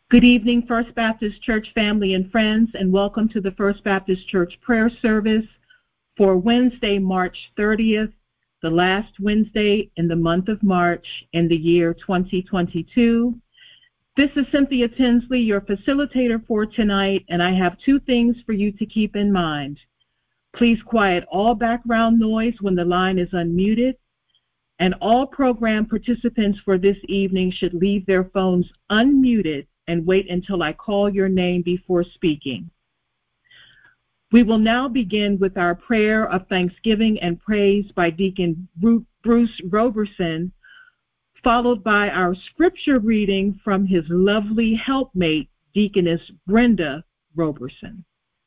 Good evening, First Baptist Church family and friends, and welcome to the First Baptist Church prayer service for Wednesday, March 30th, the last Wednesday in the month of March in the year 2022. This is Cynthia Tinsley, your facilitator for tonight, and I have two things for you to keep in mind. Please quiet all background noise when the line is unmuted, and all program participants for this evening should leave their phones unmuted and wait until I call your name before speaking. We will now begin with our prayer of thanksgiving and praise by Deacon Bruce Roberson, followed by our scripture reading from his lovely helpmate, Deaconess Brenda Roberson.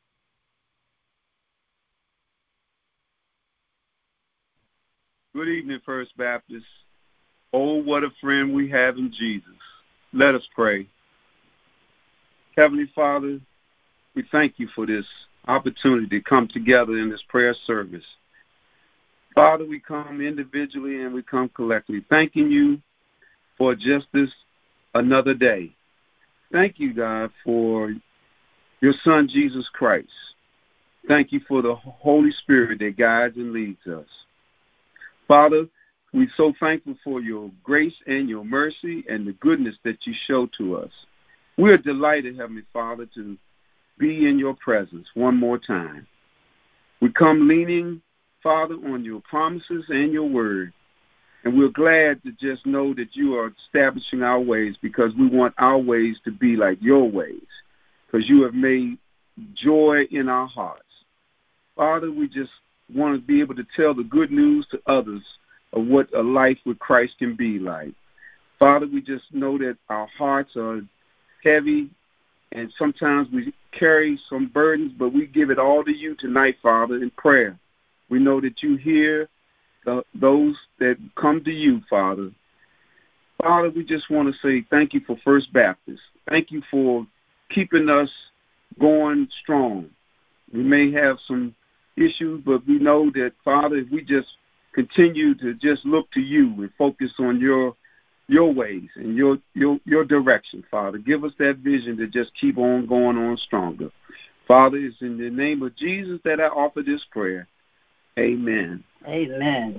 Good evening, First Baptist. Oh, what a friend we have in Jesus. Let us pray. Heavenly Father, we thank you for this opportunity to come together in this prayer service. Father, we come individually and we come collectively, thanking you for just this another day. Thank you, God, for your Son, Jesus Christ. Thank you for the Holy Spirit that guides and leads us. Father, we're so thankful for your grace and your mercy and the goodness that you show to us. We're delighted, Heavenly Father, to be in your presence one more time. We come leaning, Father, on your promises and your word. And we're glad to just know that you are establishing our ways because we want our ways to be like your ways, because you have made joy in our hearts. Father, we just want to be able to tell the good news to others of what a life with Christ can be like. Father, we just know that our hearts are heavy, and sometimes we carry some burdens, but we give it all to you tonight, Father, in prayer. We know that you hear those that come to you, Father. Father, we just want to say thank you for First Baptist. Thank you for keeping us going strong. We may have some issues, but we know that, Father, if we just continue to just look to you and focus on your ways and your direction, Father. Give us that vision to just keep on going on stronger. Father, it's in the name of Jesus that I offer this prayer. Amen. Amen.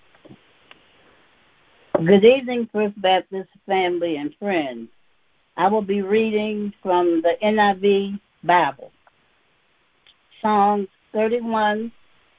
Good evening, First Baptist family and friends. I will be reading from the NIV Bible. Psalms 31,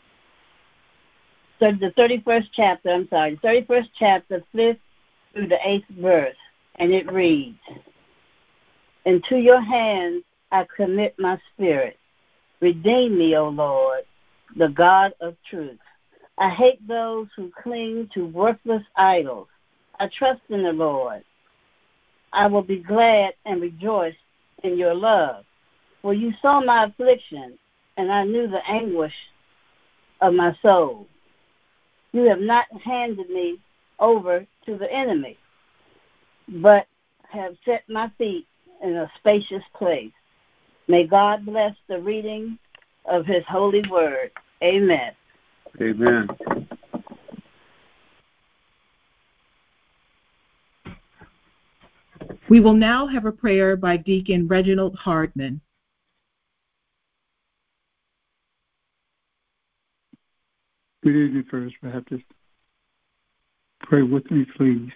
so the 31st chapter, 31st chapter, 5th through the 8th verse, and it reads, Into your hands I commit my spirit. Redeem me, O Lord, the God of truth. I hate those who cling to worthless idols. I trust in the Lord. I will be glad and rejoice in your love. For you saw my affliction, and I knew the anguish of my soul. You have not handed me over to the enemy, but have set my feet in a spacious place. May God bless the reading of his holy word. Amen. Amen. We will now have a prayer by Deacon Reginald Hardman. Good evening, First Baptist. Pray with me, please.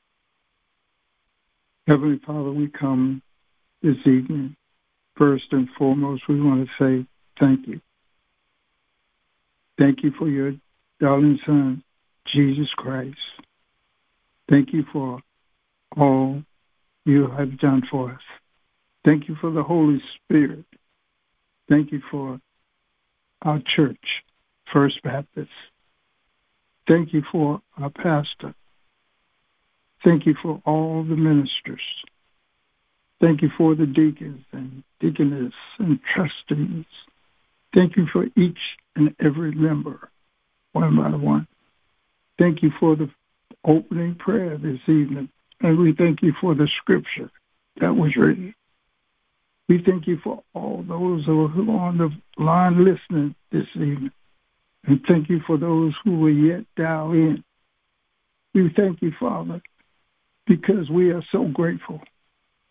Heavenly Father, we come this evening. First and foremost, we want to say thank you. Thank you for your darling Son, Jesus Christ. Thank you for all you have done for us. Thank you for the Holy Spirit. Thank you for our church, First Baptist. Thank you for our pastor. Thank you for all the ministers. Thank you for the deacons and deaconess and trustees. Thank you for each and every member, one by one. Thank you for the opening prayer this evening, and we thank you for the scripture that was written. We thank you for all those who are on the line listening this evening, and thank you for those who will yet dial in. We thank you, Father, because we are so grateful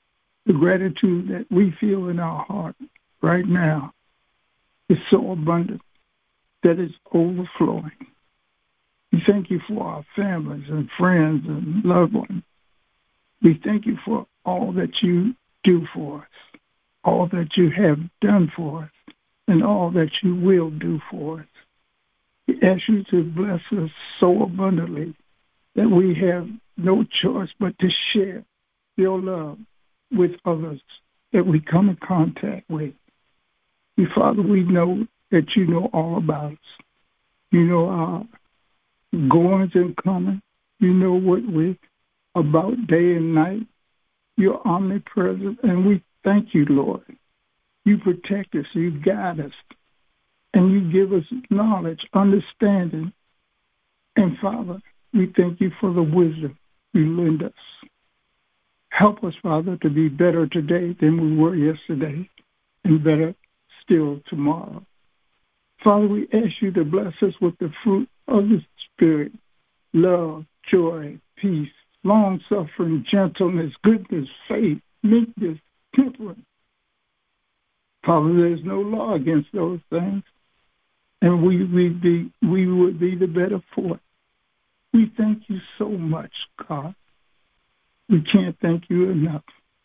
The gratitude that we feel in our heart right now is so abundant that it's overflowing. We thank you for our families and friends and loved ones. We thank you for all that you do for us, all that you have done for us, and all that you will do for us. We ask you to bless us so abundantly that we have no choice but to share your love with others that we come in contact with. Father, we know that you know all about us. You know our goings and coming. You know what we're about day and night. You're omnipresent, and we thank you, Lord. You protect us, you guide us, and you give us knowledge, understanding. And Father, we thank you for the wisdom you lend us. Help us, Father, to be better today than we were yesterday, and better still tomorrow. Father, we ask you to bless us with the fruit of the Spirit: love, joy, peace, long-suffering, gentleness, goodness, faith, meekness, temperance. Father, there's no law against those things, and we would be the better for it. We thank you so much, God. We can't thank you enough.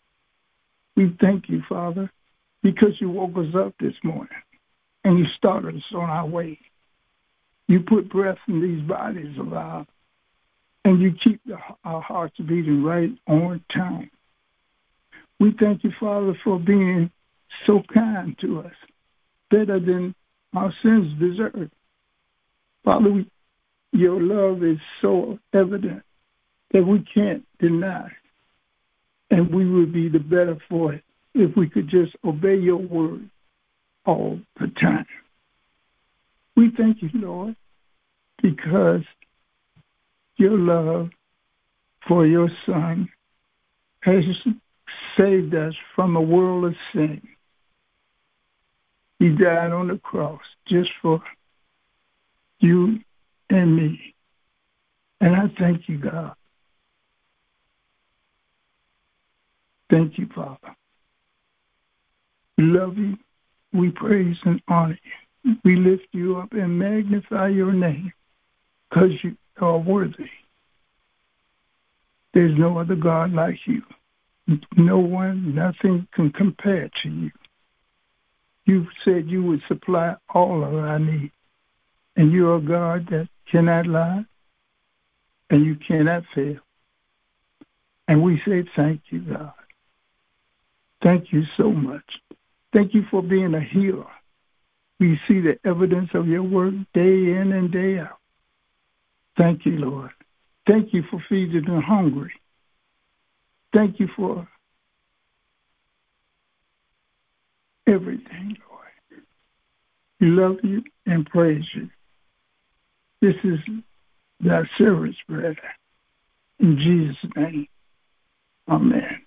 We thank you, Father, because you woke us up this morning and you started us on our way. You put breath in these bodies of ours, and you keep our hearts beating right on time. We thank you, Father, for being so kind to us, better than our sins deserve. Father, your love is so evident that we can't deny, and we would be the better for it if we could just obey your word all the time. We thank you, Lord, because your love for your Son has saved us from a world of sin. He died on the cross just for you and me. And I thank you, God. Thank you, Father. We love you. We praise and honor you. We lift you up and magnify your name because you are worthy. There's no other God like you. No one, nothing can compare to you. You said you would supply all of our needs. And you're a God that cannot lie and you cannot fail. And we say thank you, God. Thank you so much. Thank you for being a healer. We see the evidence of your work day in and day out. Thank you, Lord. Thank you for feeding the hungry. Thank you for everything, Lord. We love you and praise you. This is thy service, brother. In Jesus' name, amen.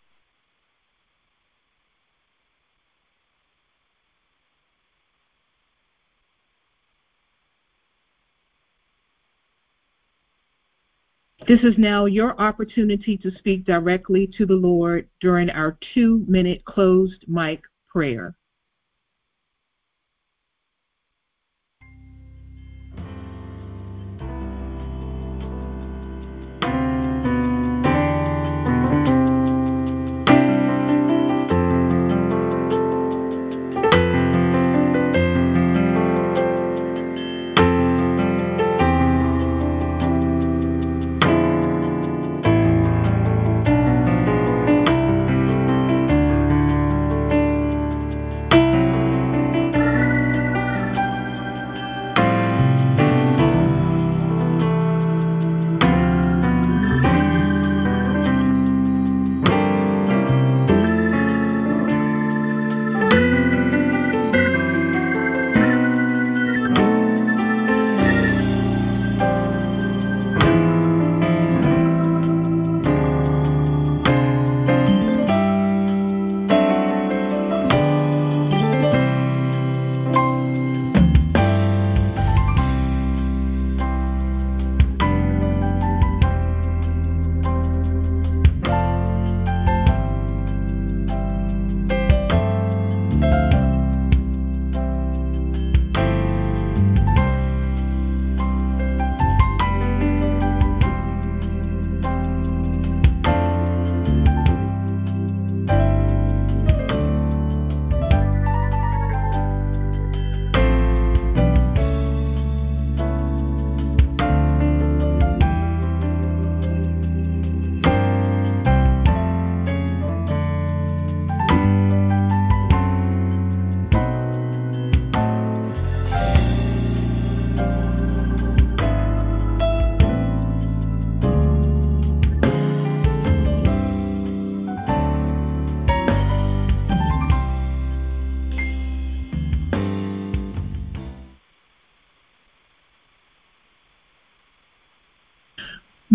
This is now your opportunity to speak directly to the Lord during our 2-minute closed mic prayer.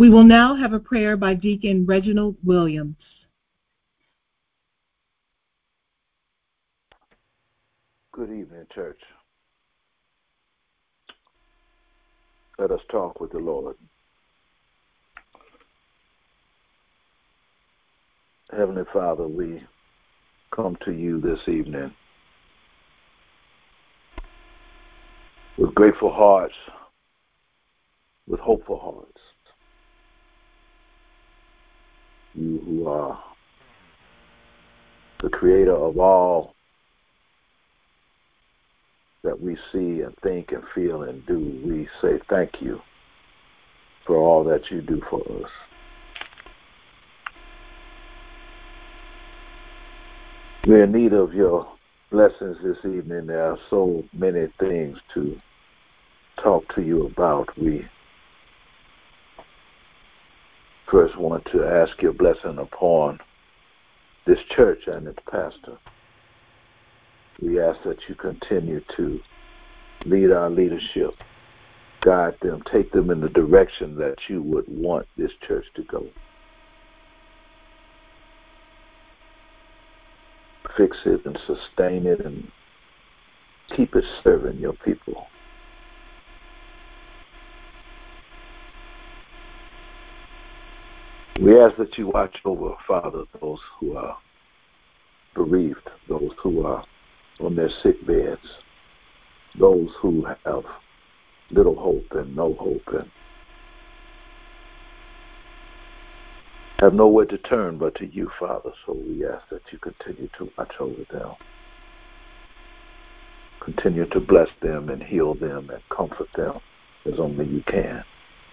We will now have a prayer by Deacon Reginald Williams. Good evening, church. Let us talk with the Lord. Heavenly Father, we come to you this evening with grateful hearts, with hopeful hearts. You who are the creator of all that we see and think and feel and do, we say thank you for all that you do for us. We're in need of your blessings this evening. There are so many things to talk to you about. We first want to ask your blessing upon this church and its pastor. We ask that you continue to lead our leadership, guide them, take them in the direction that you would want this church to go. Fix it and sustain it and keep it serving your people. We ask that you watch over, Father, those who are bereaved, those who are on their sick beds, those who have little hope and no hope and have nowhere to turn but to you, Father. So we ask that you continue to watch over them. Continue to bless them and heal them and comfort them as only you can.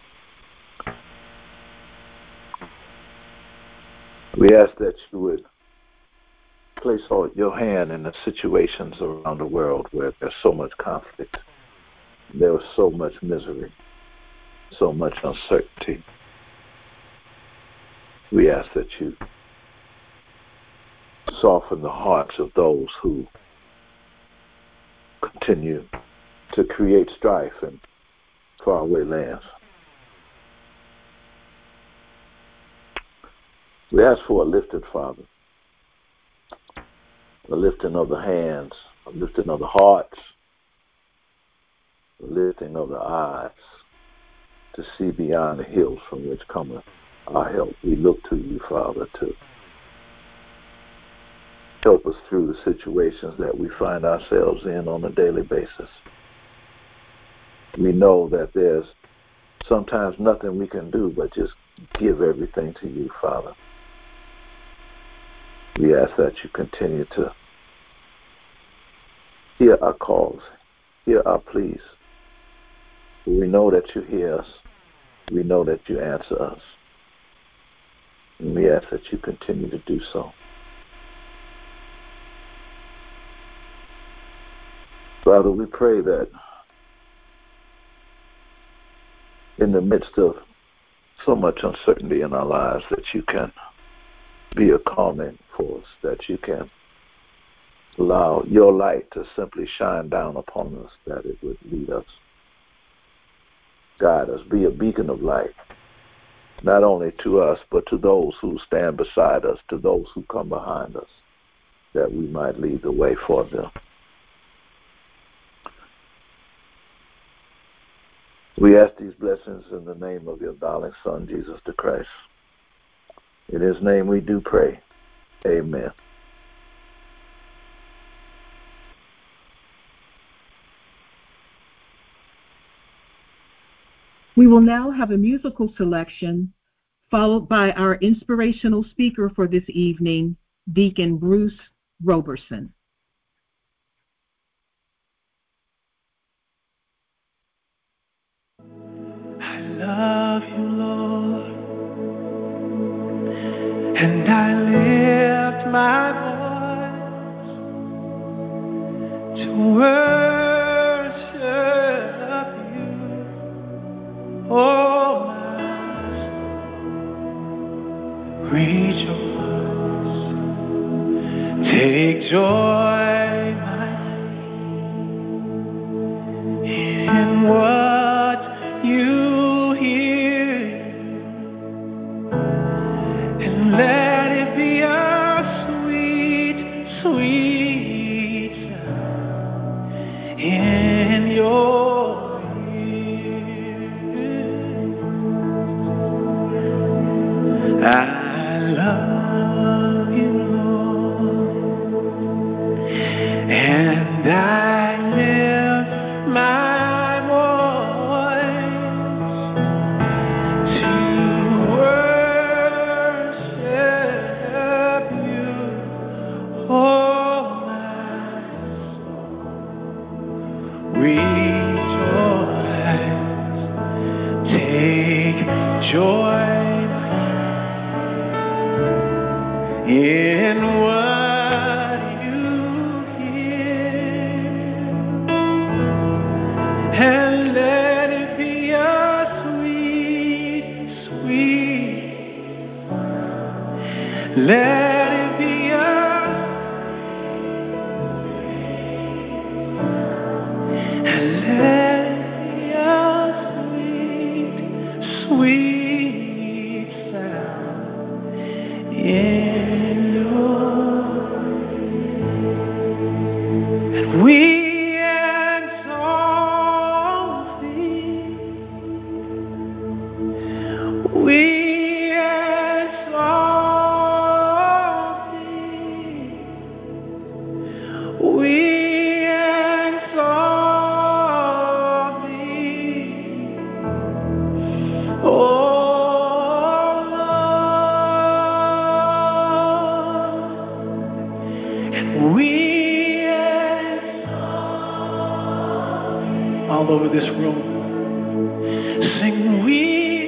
We ask that you would place your hand in the situations around the world where there's so much conflict, there's so much misery, so much uncertainty. We ask that you soften the hearts of those who continue to create strife in faraway lands. We ask for a lifted, Father, a lifting of the hands, a lifting of the hearts, a lifting of the eyes to see beyond the hills from which cometh our help. We look to you, Father, to help us through the situations that we find ourselves in on a daily basis. We know that there's sometimes nothing we can do but just give everything to you, Father. We ask that you continue to hear our calls, hear our pleas. We know that you hear us. We know that you answer us. And we ask that you continue to do so. Father, we pray that in the midst of so much uncertainty in our lives that you can be a calming force, that you can allow your light to simply shine down upon us, that it would lead us, guide us, be a beacon of light, not only to us, but to those who stand beside us, to those who come behind us, that we might lead the way for them. We ask these blessings in the name of your darling Son, Jesus the Christ. In his name we do pray. Amen. We will now have a musical selection, followed by our inspirational speaker for this evening, Deacon Bruce Roberson. I love you, Lord, and I lift my voice to worship you. Oh, my soul, rejoice, take joy, my King, in what you hear. love you, Lord, and I lift my voice to worship you, oh my soul. Rejoice, take joy in what you hear, and let it be a sweet, sweet, let it be a, and let it be a sweet, sweet sound in your, we exalt thee, we exalt thee, we exalt thee, oh Lord, we all over this room. Sing, we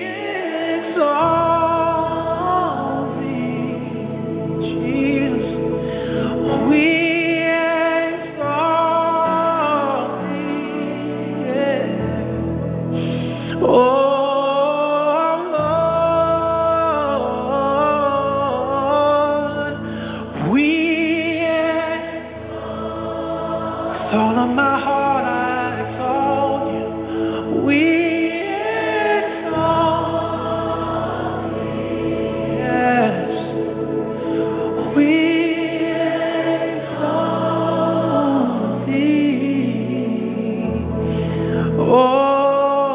exalt thee, Jesus. We exalt thee, yeah. Oh Lord, we with all of my heart I exalt you. We exalt, yes, we exalt thee. Oh,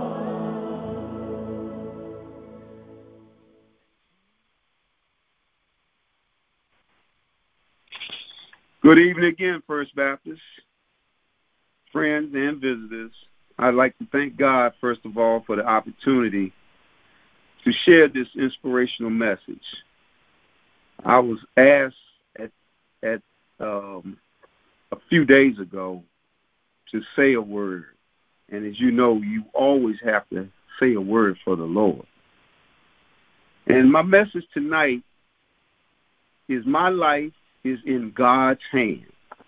Good evening again, First Baptist, friends and visitors. I'd like to thank God, first of all, for the opportunity to share this inspirational message. I was asked at a few days ago to say a word. And as you know, you always have to say a word for the Lord. And my message tonight is my life is in God's hand.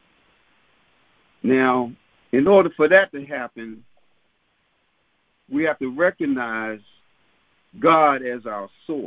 Now, in order for that to happen, we have to recognize God as our source.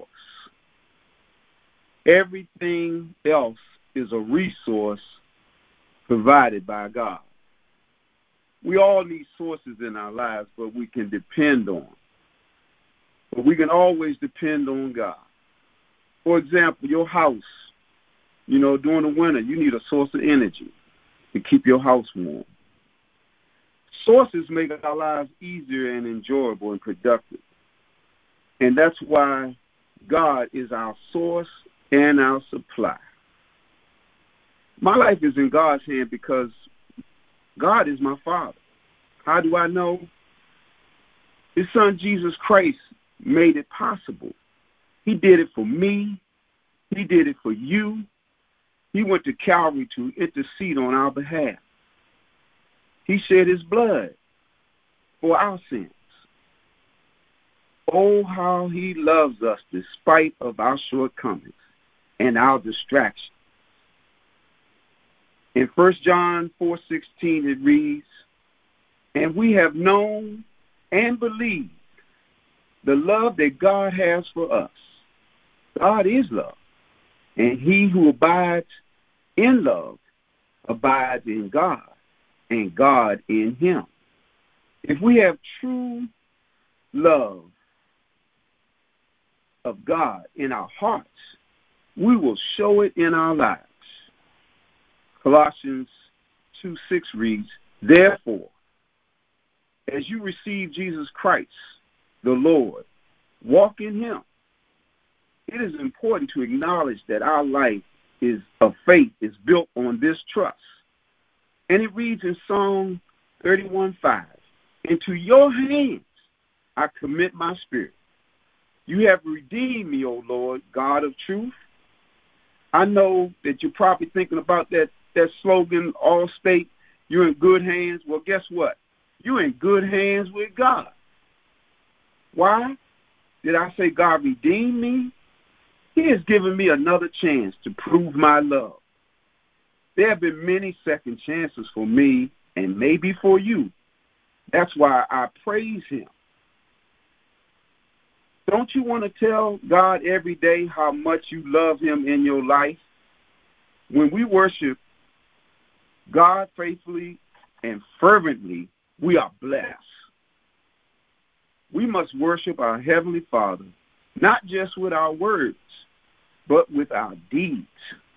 Everything else is a resource provided by God. We all need sources in our lives, but we can depend on. But we can always depend on God. For example, your house, during the winter, you need a source of energy to keep your house warm. Sources make our lives easier and enjoyable and productive. And that's why God is our source and our supply. My life is in God's hand because God is my Father. How do I know? His Son, Jesus Christ, made it possible. He did it for me. He did it for you. He went to Calvary to intercede on our behalf. He shed his blood for our sins. Oh, how he loves us despite of our shortcomings and our distractions. In 1 John 4:16 it reads, "And we have known and believed the love that God has for us. God is love, and he who abides in love abides in God, and God in him." If we have true love of God in our hearts, we will show it in our lives. Colossians 2:6 reads, "Therefore, as you receive Jesus Christ, the Lord, walk in him, it is important to acknowledge that our life of faith is built on this trust. And it reads in Psalm 31:5, "Into your hands I commit my spirit. You have redeemed me, O Lord, God of truth." I know that you're probably thinking about that slogan, Allstate, you're in good hands. Well, guess what? You're in good hands with God. Why did I say God redeemed me? He has given me another chance to prove my love. There have been many second chances for me and maybe for you. That's why I praise him. Don't you want to tell God every day how much you love him in your life? When we worship God faithfully and fervently, we are blessed. We must worship our Heavenly Father, not just with our words, but with our deeds.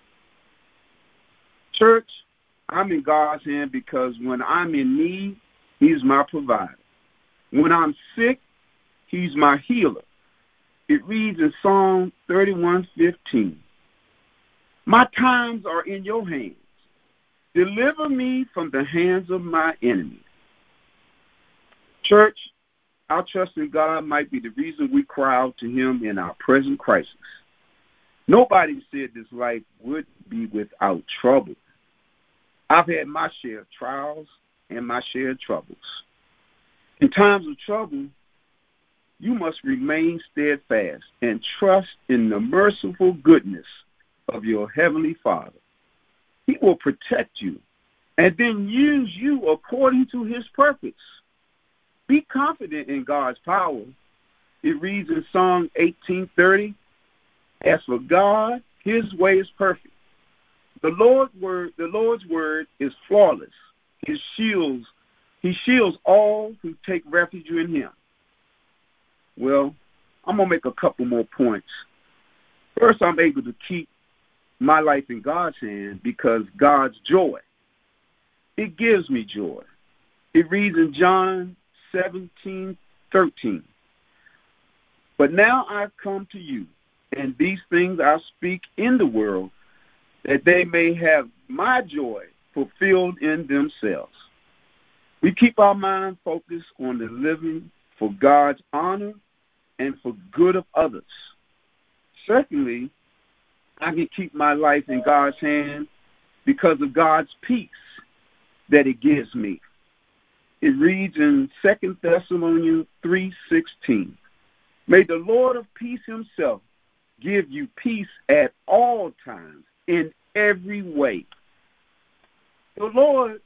Church, I'm in God's hand because when I'm in need, he's my provider. When I'm sick, he's my healer. It reads in Psalm 31:15, "My times are in your hands. Deliver me from the hands of my enemies." Church, our trust in God might be the reason we cry out to him in our present crisis. Nobody said this life would be without trouble. I've had my share of trials and my share of troubles. In times of trouble, you must remain steadfast and trust in the merciful goodness of your Heavenly Father. He will protect you and then use you according to his purpose. Be confident in God's power. It reads in Psalm 18:30, "As for God, his way is perfect. The Lord's word is flawless. He shields all who take refuge in him." Well, I'm going to make a couple more points. First, I'm able to keep my life in God's hand because God's joy, it gives me joy. It reads in John 17:13, "But now I've come to you, and these things I speak in the world, that they may have my joy fulfilled in themselves." We keep our mind focused on the living for God's honor and for good of others. Secondly, I can keep my life in God's hand because of God's peace that it gives me. It reads in 2 Thessalonians 3:16, "May the Lord of peace himself give you peace at all times, in every way." The Lord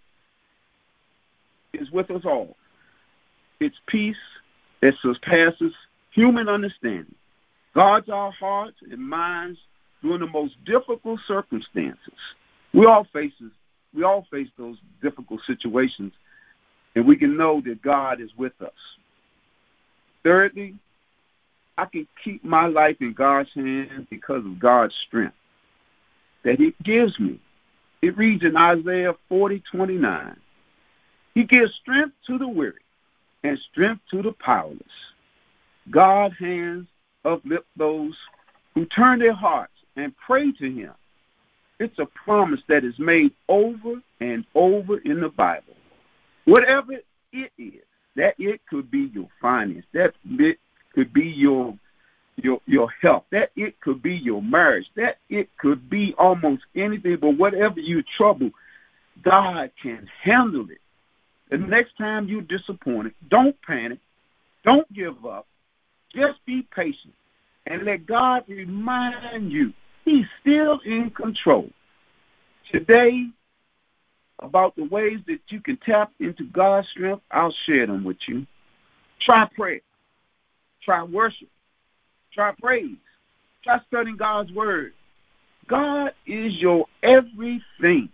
is with us all. It's peace that surpasses human understanding. Guards our hearts and minds during the most difficult circumstances. We all face those difficult situations, and we can know that God is with us. Thirdly, I can keep my life in God's hands because of God's strength that he gives me. It reads in Isaiah 40:29, "He gives strength to the weary and strength to the powerless. God's hands uplift those who turn their hearts and pray to him." It's a promise that is made over and over in the Bible. Whatever it is, that it could be your finance, that it could be your health, that it could be your marriage, that it could be almost anything, but whatever you're troubled, God can handle it. The next time you're disappointed, don't panic, don't give up, just be patient, and let God remind you he's still in control. Today, about the ways that you can tap into God's strength, I'll share them with you. Try prayer. Try worship. Try praise. Try studying God's word. God is your everything.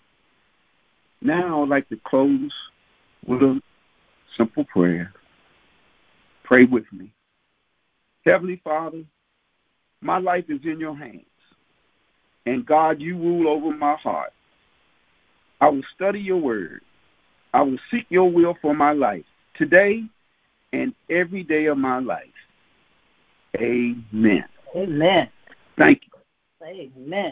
Now I'd like to close with a simple prayer. Pray with me. Heavenly Father, my life is in your hands. And God, you rule over my heart. I will study your word. I will seek your will for my life, today and every day of my life. Amen. Amen. Thank you. Amen.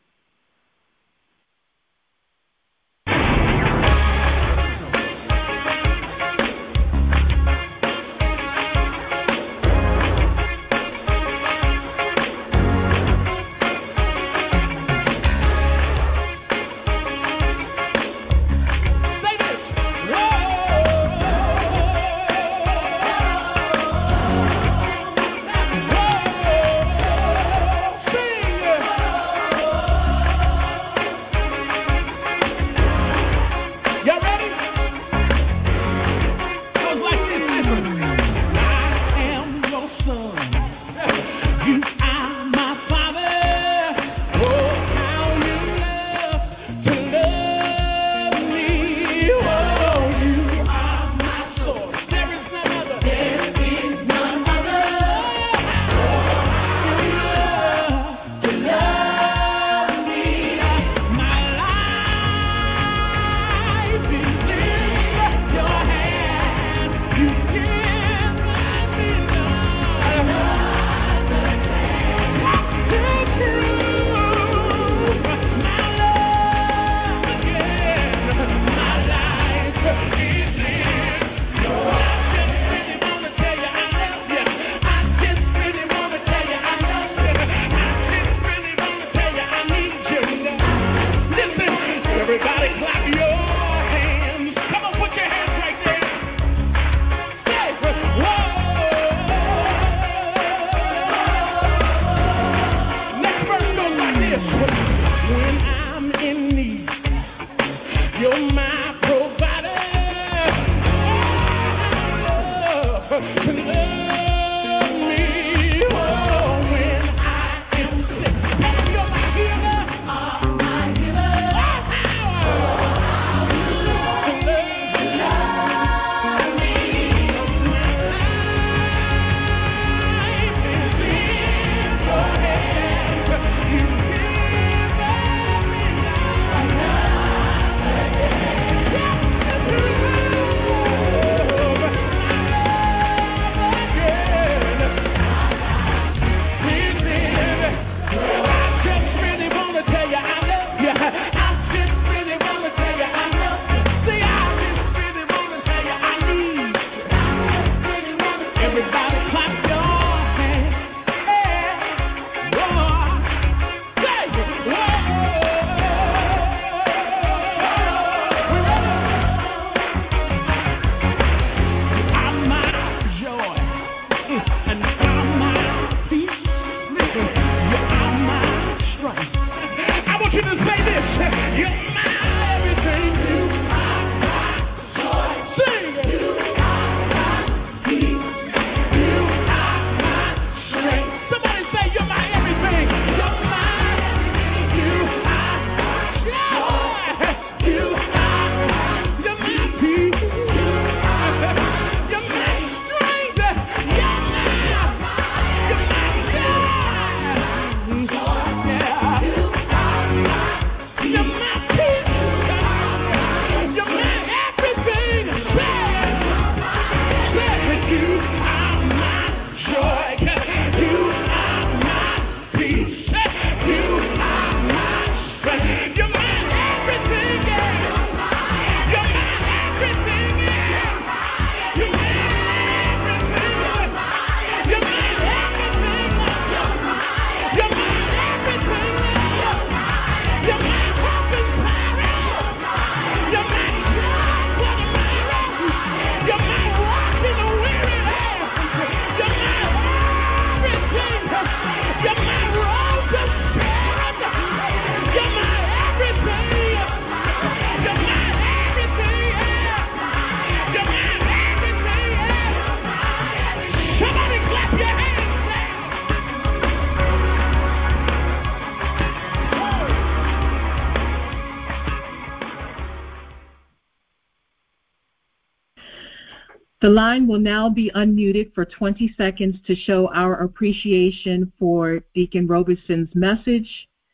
The line will now be unmuted for 20 seconds to show our appreciation for Deacon Robeson's message.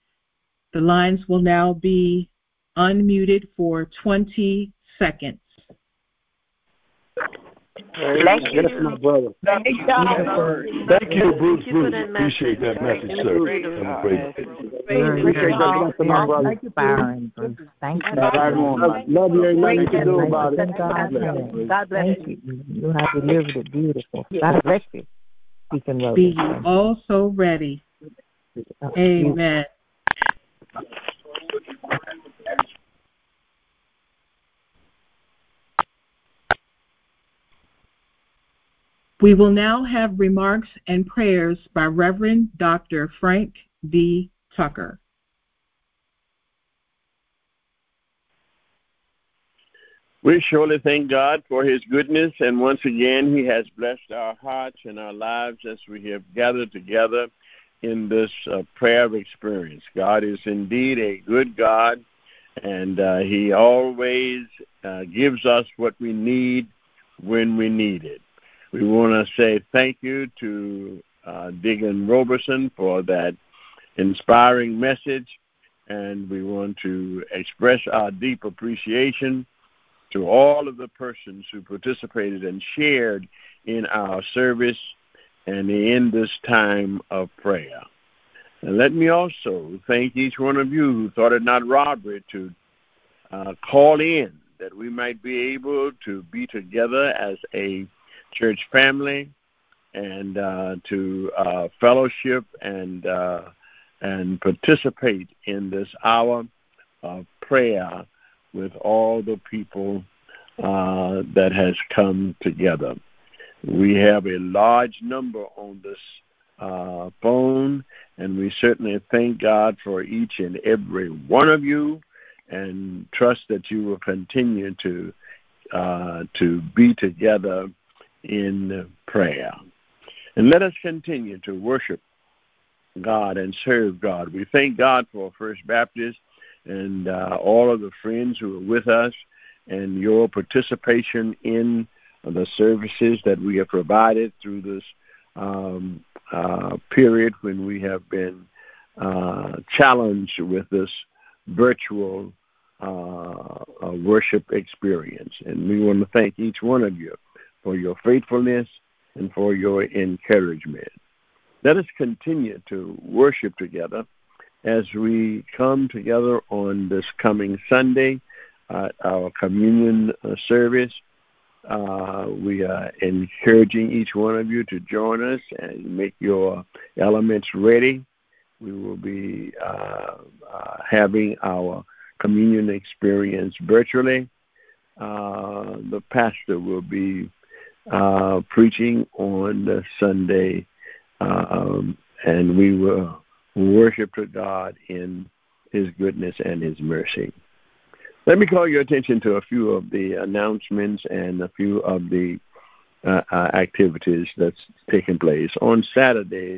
The lines will now be unmuted for 20 seconds. Bless you. Yes, my brother. Thank God. Thank you, Bruce. for that Appreciate that message, sir. Appreciate that blessing, my brother. Inspiring, Bruce. Thank you. Love you. Ain't nothing you can do about it. God bless Thank you. You have delivered it beautiful. God bless you. Deacon Rhoda. Be you also ready. Amen. We will now have remarks and prayers by Reverend Dr. Frank D. Tucker. We surely thank God for his goodness, and once again he has blessed our hearts and our lives as we have gathered together in this prayer experience. God is indeed a good God, and he always gives us what we need when we need it. We want to say thank you to Deacon Roberson for that inspiring message, and we want to express our deep appreciation to all of the persons who participated and shared in our service and in this time of prayer. And let me also thank each one of you who thought it not robbery to call in, that we might be able to be together as a church family and to fellowship and participate in this hour of prayer with all the people that has come together. We have a large number on this phone, and we certainly thank God for each and every one of you, and trust that you will continue to be together in prayer. And let us continue to worship God and serve God. We thank God for First Baptist and all of the friends who are with us and your participation in the services that we have provided through this period when we have been challenged with this virtual worship experience. And we want to thank each one of you for your faithfulness and for your encouragement. Let us continue to worship together as we come together on this coming Sunday at our communion service. We are encouraging each one of you to join us and make your elements ready. We will be having our communion experience virtually. The pastor will be preaching on the Sunday, and we will worship to God in his goodness and his mercy. Let me call your attention to a few of the announcements and a few of the activities that's taking place. On Saturday,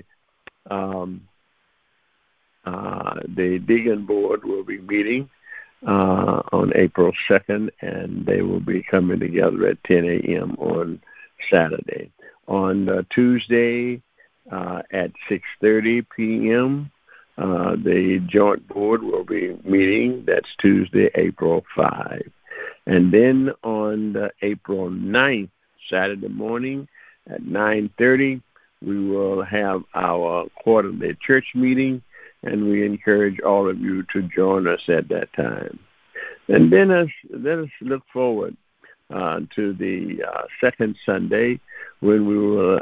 the Deacon Board will be meeting on April 2nd, and they will be coming together at 10 a.m. on Saturday. On Tuesday at 6:30 p.m., the joint board will be meeting. That's Tuesday, April 5. And then on April 9th, Saturday morning at 9:30, we will have our quarterly church meeting, and we encourage all of you to join us at that time. And then let us look forward to the second Sunday when we will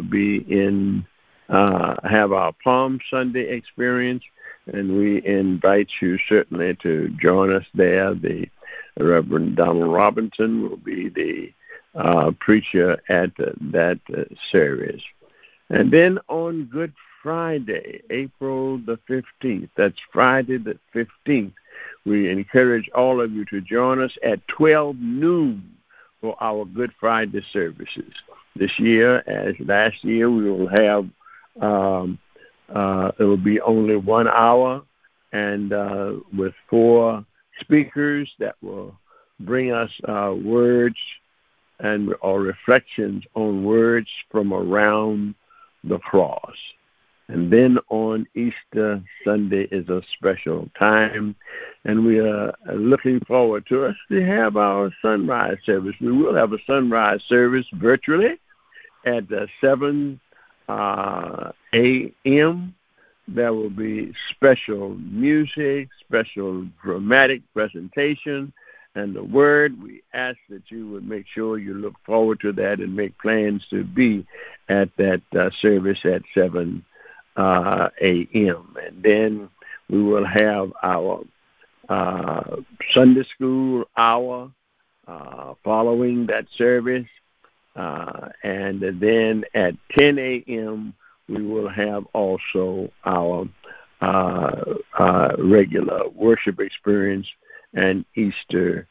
have our Palm Sunday experience, and we invite you certainly to join us there. The Reverend Donald Robinson will be the preacher at that service. And then on Good Friday, April the 15th, that's Friday the 15th, we encourage all of you to join us at 12 noon for our Good Friday services. This year, as last year, we will have it will be only 1 hour, and with 4 speakers that will bring us words or reflections on words from around the cross. And then on Easter Sunday is a special time, and we are looking forward to us to have our sunrise service. We will have a sunrise service virtually at 7 a.m. There will be special music, special dramatic presentation, and the word. We ask that you would make sure you look forward to that and make plans to be at that service at 7 a.m. And then we will have our Sunday school hour following that service. And then at 10 a.m., we will have also our regular worship experience and Easter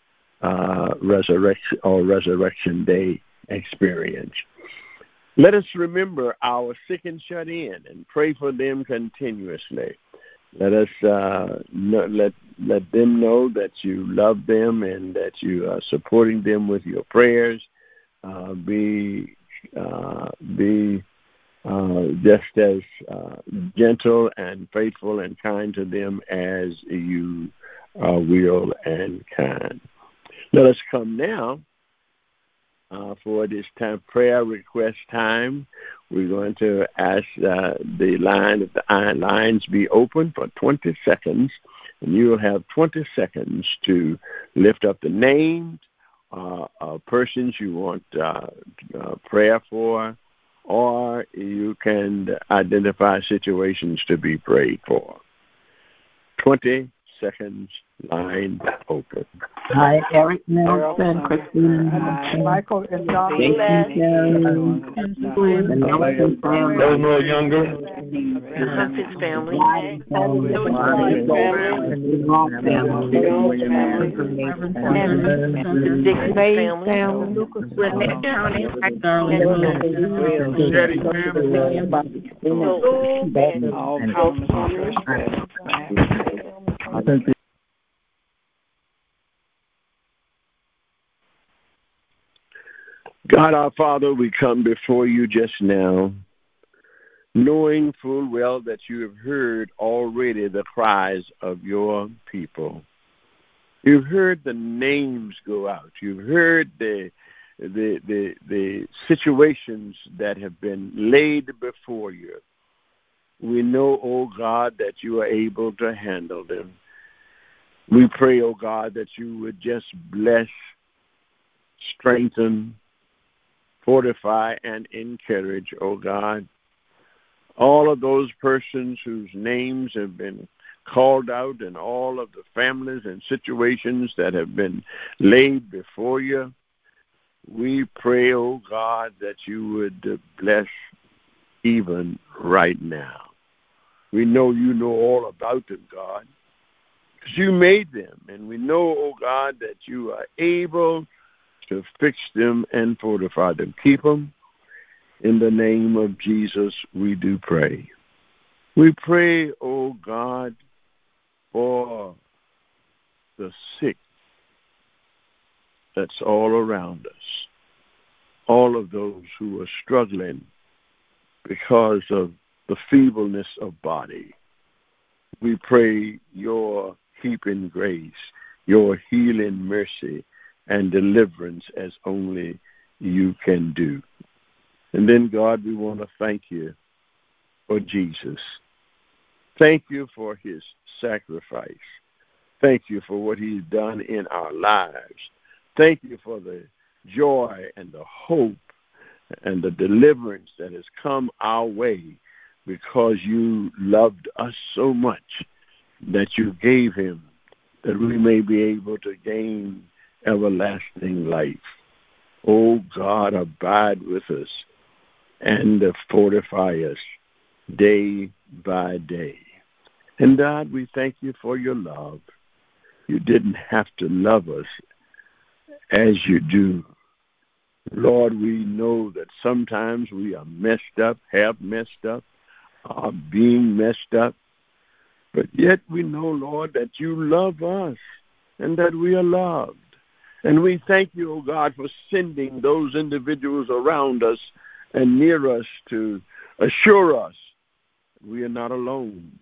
Resurrection Day experience. Let us remember our sick and shut in and pray for them continuously. Let us let them know that you love them and that you are supporting them with your prayers. Be just as gentle and faithful and kind to them as you will and can. Let us come now for this time, prayer request time. We're going to ask the lines be open for 20 seconds, and you will have 20 seconds to lift up the names of persons you want prayer for, or you can identify situations to be prayed for. 20 seconds, line open. Hi, Eric Nelson, Christine, Michael and John. Eleanor Younger. Humphrey's family. Dixon family. Gwinnett County. God our Father, we come before you just now, knowing full well that you have heard already the cries of your people. You've heard the names go out. You've heard the situations that have been laid before you. We know, oh God, that you are able to handle them. We pray, oh God, that you would just bless, strengthen, fortify, and encourage, oh God, all of those persons whose names have been called out and all of the families and situations that have been laid before you. We pray, oh God, that you would bless even right now. We know you know all about them, God, because you made them. And we know, oh God, that you are able to fix them and fortify them. Keep them. In the name of Jesus, we do pray. We pray, oh God, for the sick that's all around us, all of those who are struggling because of the feebleness of body. We pray your keeping grace, your healing mercy, and deliverance as only you can do. And then, God, we want to thank you for Jesus. Thank you for his sacrifice. Thank you for what he's done in our lives. Thank you for the joy and the hope and the deliverance that has come our way because you loved us so much that you gave him that we may be able to gain everlasting life. Oh God, abide with us and fortify us day by day. And God, we thank you for your love. You didn't have to love us as you do. Lord, we know that sometimes we are messed up, have messed up, are being messed up. But yet we know, Lord, that you love us and that we are loved. And we thank you, oh God, for sending those individuals around us and near us to assure us we are not alone.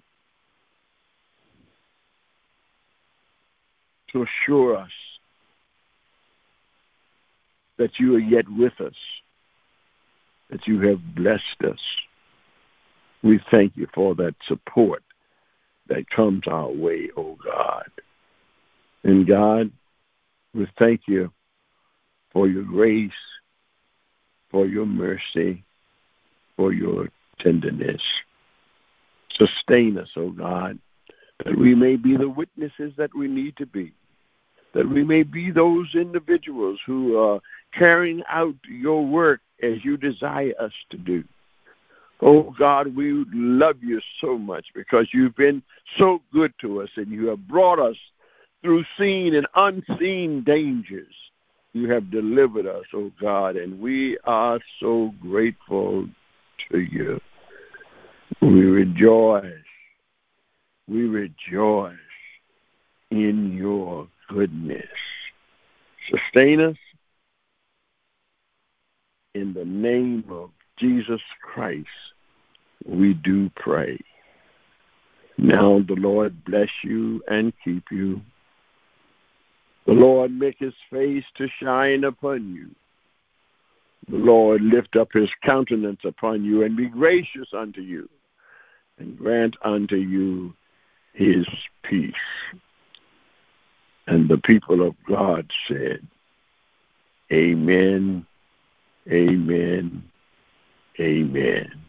To assure us that you are yet with us, that you have blessed us. We thank you for that support that comes our way, oh God. And God, we thank you for your grace, for your mercy, for your tenderness. Sustain us, oh God, that we may be the witnesses that we need to be, that we may be those individuals who are carrying out your work as you desire us to do. Oh God, we love you so much because you've been so good to us and you have brought us through seen and unseen dangers. You have delivered us, oh God, and we are so grateful to you. We rejoice. We rejoice in your goodness. Sustain us in the name of Jesus Christ. We do pray. Now the Lord bless you and keep you. The Lord make his face to shine upon you. The Lord lift up his countenance upon you and be gracious unto you, and grant unto you his peace. And the people of God said, Amen, amen, amen.